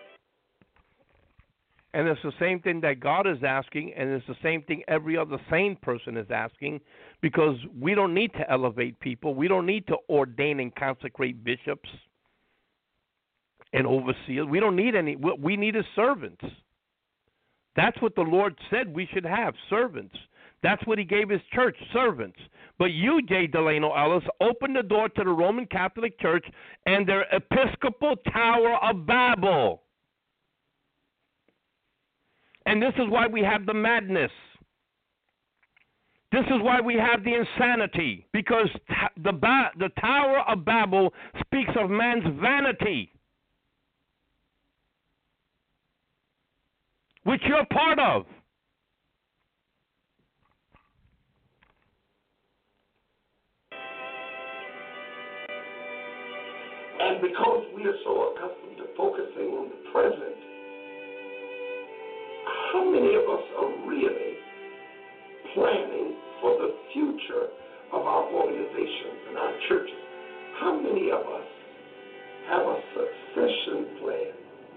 And it's the same thing that God is asking, and it's the same thing every other sane person is asking, because we don't need to elevate people. We don't need to ordain and consecrate bishops and overseers. We don't need any. What we need is servants. That's what the Lord said we should have, servants. That's what he gave his church, servants. But you, J. Delano Ellis, opened the door to the Roman Catholic Church and their Episcopal Tower of Babel. And this is why we have the madness. This is why we have the insanity, because the Tower of Babel speaks of man's vanity, which you're part of. And because we are so accustomed to focusing on the present, how many of us are really planning for the future of our organizations and our churches? How many of us have a succession plan?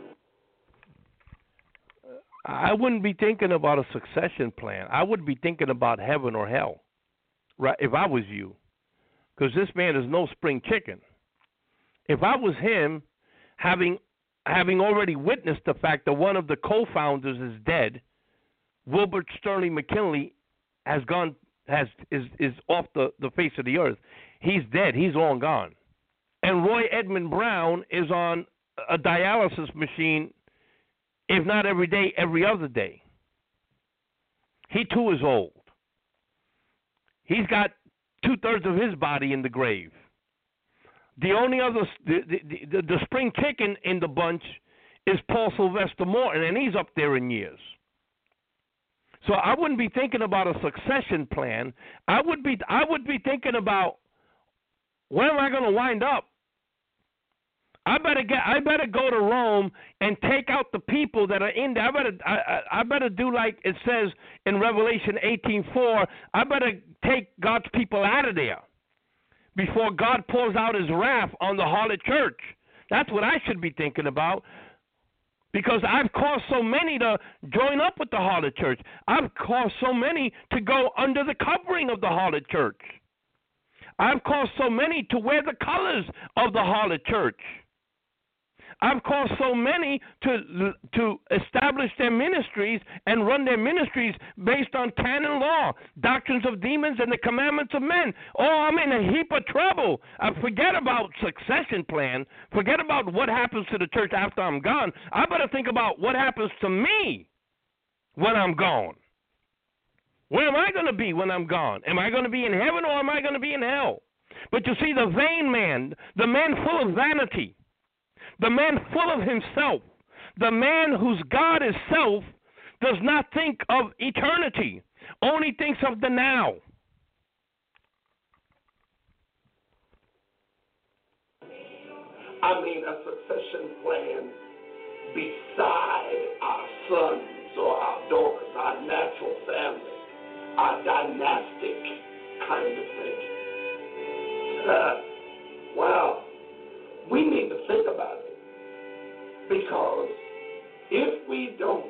I wouldn't be thinking about a succession plan. I would be thinking about heaven or hell, right? If I was you, because this man is no spring chicken. If I was him, having already witnessed the fact that one of the co-founders is dead, Wilbert Sterling McKinley is off the face of the earth. He's dead. He's long gone. And Roy Edmund Brown is on a dialysis machine, if not every day, every other day. He too is old. He's got 2/3 of his body in the grave. The only other, the spring chicken in the bunch is Paul Sylvester Morton, and he's up there in years. So I wouldn't be thinking about a succession plan. I would be thinking about, where am I going to wind up? I better go to Rome and take out the people that are in there. I better do like it says in Revelation 18:4. I better take God's people out of there before God pours out his wrath on the harlot church. That's what I should be thinking about. Because I've caused so many to join up with the harlot church. I've caused so many to go under the covering of the harlot church. I've caused so many to wear the colors of the harlot church. I've caused so many to establish their ministries and run their ministries based on canon law, doctrines of demons, and the commandments of men. Oh, I'm in a heap of trouble. Forget about succession plan. Forget about what happens to the church after I'm gone. I better think about what happens to me when I'm gone. Where am I going to be when I'm gone? Am I going to be in heaven or am I going to be in hell? But you see, the vain man, the man full of vanity, the man full of himself, the man whose God is self, does not think of eternity, only thinks of the now. I mean, a succession plan beside our sons or our daughters, our natural family, our dynastic kind of thing. Wow. We need to think about it. Because if we don't,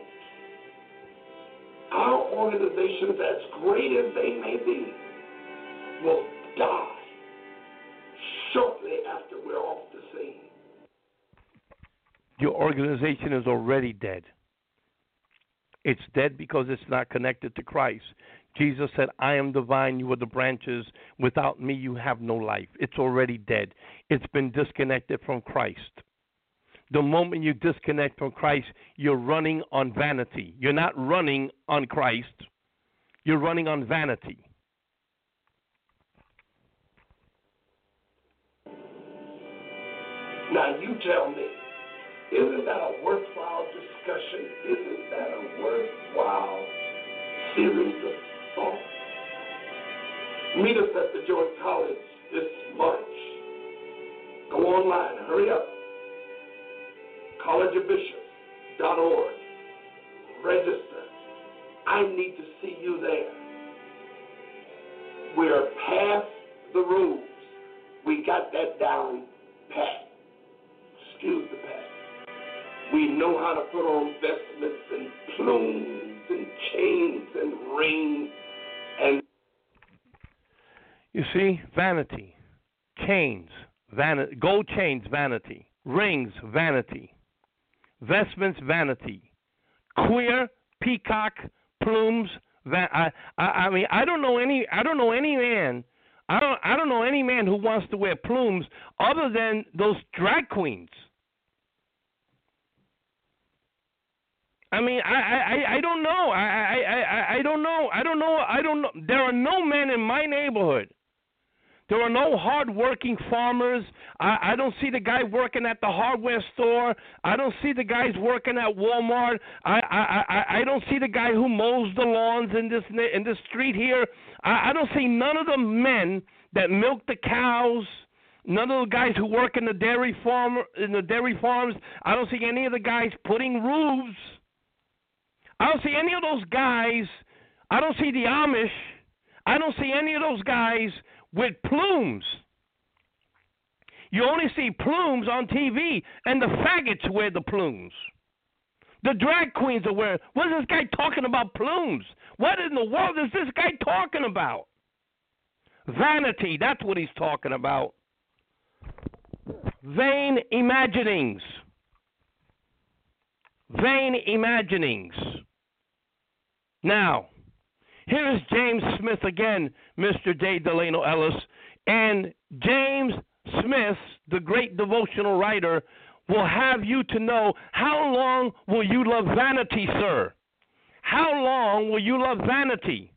our organizations, as great as they may be, will die shortly after we're off the scene. Your organization is already dead. It's dead because it's not connected to Christ. Jesus said, I am the vine, you are the branches. Without me, you have no life. It's already dead. It's been disconnected from Christ. The moment you disconnect from Christ, you're running on vanity. You're not running on Christ. You're running on vanity. Now you tell me, isn't that a worthwhile discussion? Isn't that a worthwhile series of thought? Meet us at the Jordan College this March. Go online, hurry up. collegeofbishops.org. Register. I need to see you there. We're past the rules. We got that down pat. Excuse the pat. We know how to put on vestments and plumes and chains and rings and... You see, vanity, chains, vanity, gold chains, vanity, rings, vanity, vestments, vanity, queer, peacock, plumes. I mean, I don't know any man. I don't know any man who wants to wear plumes other than those drag queens. I mean, I don't know. I don't know. There are no men in my neighborhood. There are no hard-working farmers. I don't see the guy working at the hardware store. I don't see the guys working at Walmart. I don't see the guy who mows the lawns in this street here. I don't see none of the men that milk the cows. None of the guys who work in the dairy farms. I don't see any of the guys putting roofs. I don't see any of those guys. I don't see the Amish. I don't see any of those guys with plumes. You only see plumes on TV, and the faggots wear the plumes. The drag queens are wearing. What is this guy talking about plumes? What in the world is this guy talking about? Vanity, that's what he's talking about. Vain imaginings. Vain imaginings. Now, here is James Smith again, Mr. J. Delano Ellis. And James Smith, the great devotional writer, will have you to know, how long will you love vanity, sir? How long will you love vanity?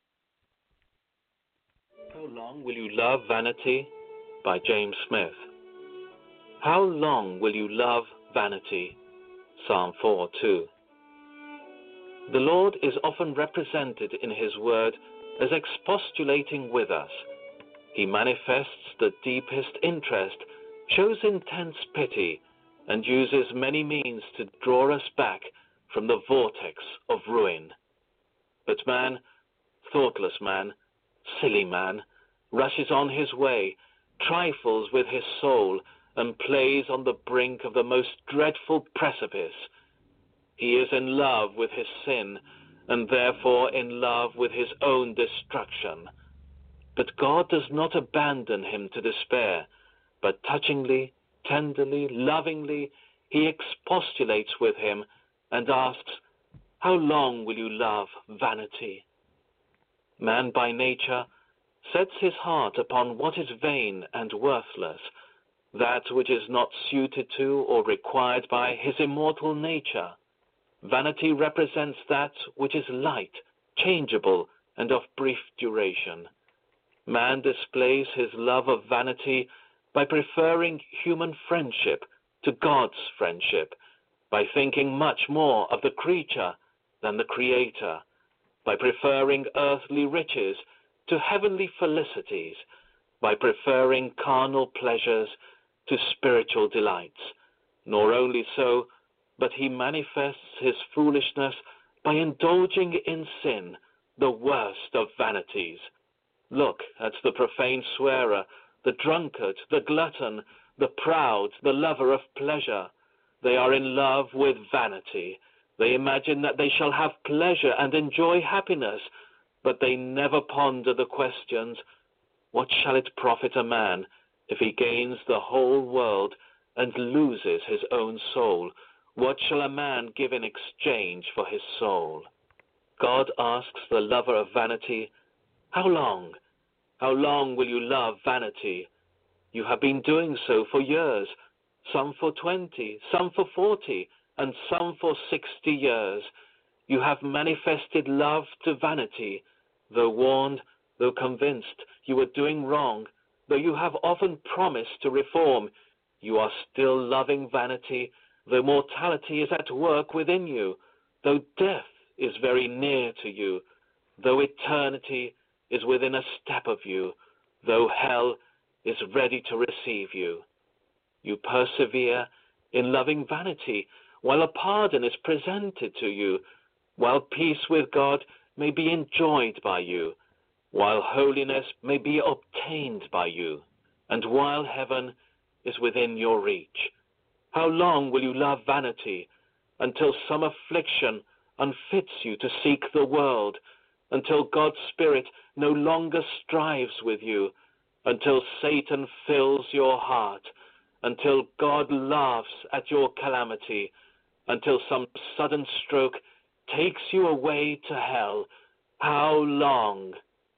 How long will you love vanity? By James Smith. How long will you love vanity? Psalm 4:2. The Lord is often represented in His Word as expostulating with us. He manifests the deepest interest shows intense pity, and uses many means to draw us back from the vortex of ruin. But man, thoughtless man, silly man, rushes on his way, trifles with his soul, and plays on the brink of the most dreadful precipice. He is in love with his sin, and therefore in love with his own destruction. But God does not abandon him to despair, but touchingly, tenderly, lovingly, he expostulates with him and asks, "How long will you love vanity?" Man by nature sets his heart upon what is vain and worthless, that which is not suited to or required by his immortal nature. Vanity represents that which is light, changeable, and of brief duration. Man displays his love of vanity by preferring human friendship to God's friendship, by thinking much more of the creature than the Creator, by preferring earthly riches to heavenly felicities, by preferring carnal pleasures to spiritual delights. Nor only so, but he manifests his foolishness by indulging in sin, the worst of vanities. Look at the profane swearer, the drunkard, the glutton, the proud, the lover of pleasure. They are in love with vanity. They imagine that they shall have pleasure and enjoy happiness, but they never ponder the questions, what shall it profit a man if he gains the whole world and loses his own soul? What shall a man give in exchange for his soul? God asks the lover of vanity, "How long? How long will you love vanity?" You have been doing so for years, some for 20, some for 40, and some for 60 years. You have manifested love to vanity, though warned, though convinced you are doing wrong, though you have often promised to reform. You are still loving vanity, though mortality is at work within you, though death is very near to you, though eternity is within a step of you, though hell is ready to receive you. You persevere in loving vanity, while a pardon is presented to you, while peace with God may be enjoyed by you, while holiness may be obtained by you, and while heaven is within your reach. How long will you love vanity? Until some affliction unfits you to seek the world, until God's Spirit no longer strives with you, until Satan fills your heart, until God laughs at your calamity, until some sudden stroke takes you away to hell. How long?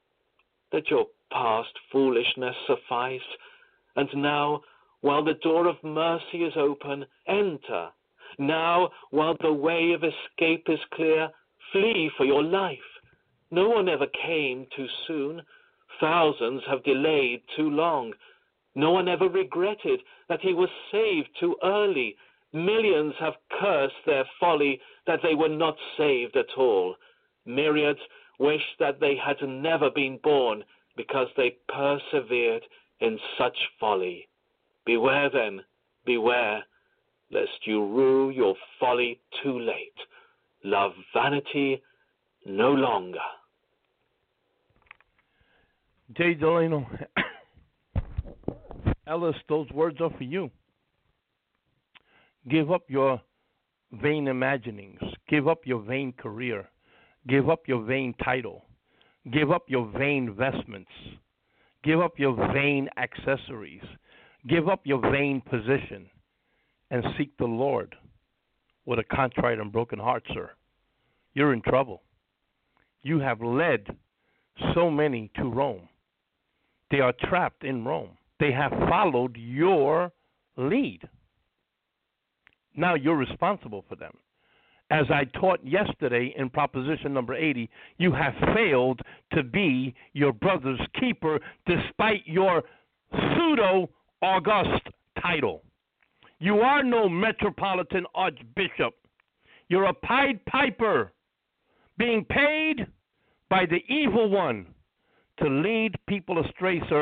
Let your past foolishness suffice, and now, while the door of mercy is open, enter. Now, while the way of escape is clear, flee for your life. No one ever came too soon. Thousands have delayed too long. No one ever regretted that he was saved too early. Millions have cursed their folly that they were not saved at all. Myriads wish that they had never been born because they persevered in such folly. Beware then, beware, lest you rue your folly too late. Love vanity no longer. Jay Delano, Ellis, those words are for you. Give up your vain imaginings. Give up your vain career. Give up your vain title. Give up your vain vestments. Give up your vain accessories. Give up your vain position and seek the Lord with a contrite and broken heart, sir. You're in trouble. You have led so many to Rome. They are trapped in Rome. They have followed your lead. Now you're responsible for them. As I taught yesterday in proposition number 80, you have failed to be your brother's keeper despite your pseudo-august title. You are no metropolitan archbishop. You're a Pied Piper being paid by the evil one to lead people astray, sir,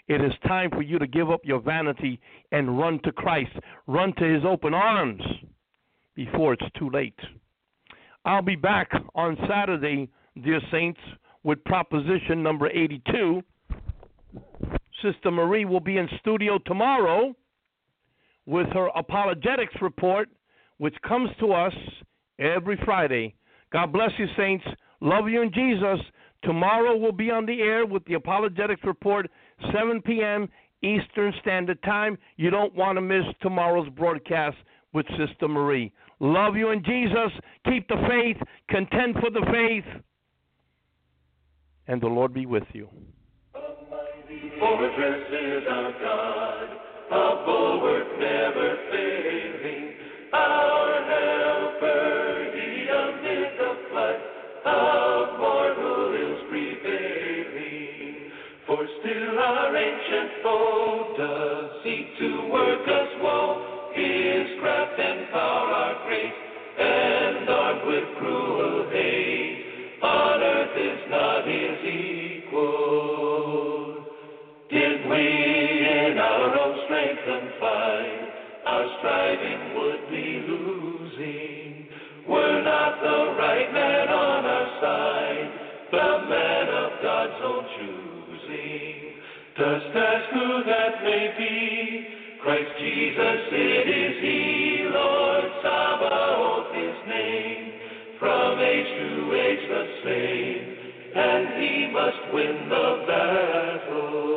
It is time for you to give up your vanity and run to Christ. Run to his open arms before it's too late. I'll be back on Saturday, dear saints, with proposition number 82. Sister Marie will be in studio tomorrow with her apologetics report, which comes to us every Friday. God bless you, saints. Love you in Jesus. Tomorrow we'll be on the air with the apologetics report, 7 p.m. Eastern Standard Time. You don't want to miss tomorrow's broadcast with Sister Marie. Love you in Jesus. Keep the faith. Contend for the faith. And the Lord be with you. Fortress is our God, a bulwark never failing, our helper, he amid the flood of mortal ills prevailing. For still our ancient foe does seek to work us woe, his craft and power are great, and armed with cruel hate, on earth is not his equal. Did we in our own strength confide, our striving would be losing. Were not the right man on our side, the man of God's own choosing. Dost ask who that may be? Christ Jesus, it is he, Lord Sabaoth his name. From age to age the same, and he must win the battle.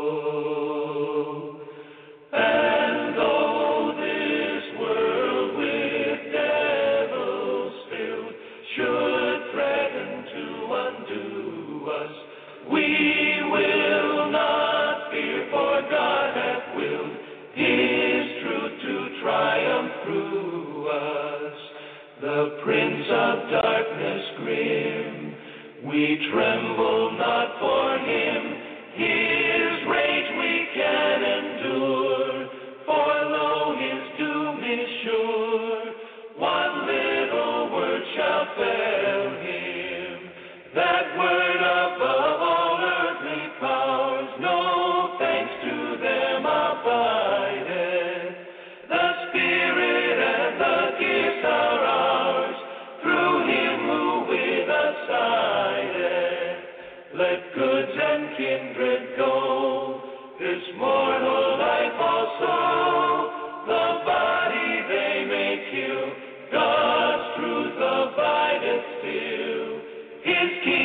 And though this world with devils filled should threaten to undo us, we will not fear, for God hath willed his truth to triumph through us. The Prince of Darkness grim, we tremble not for him, his rage we can endure, for lo, his doom is sure. One little word shall fail him, that word above all earthly powers, no thanks to them abideth. The Spirit and the gifts are ours, through him who with us sideth. Let goods and kindred go, this mortal life also, the body they may kill, God's truth abideth still, his kingdom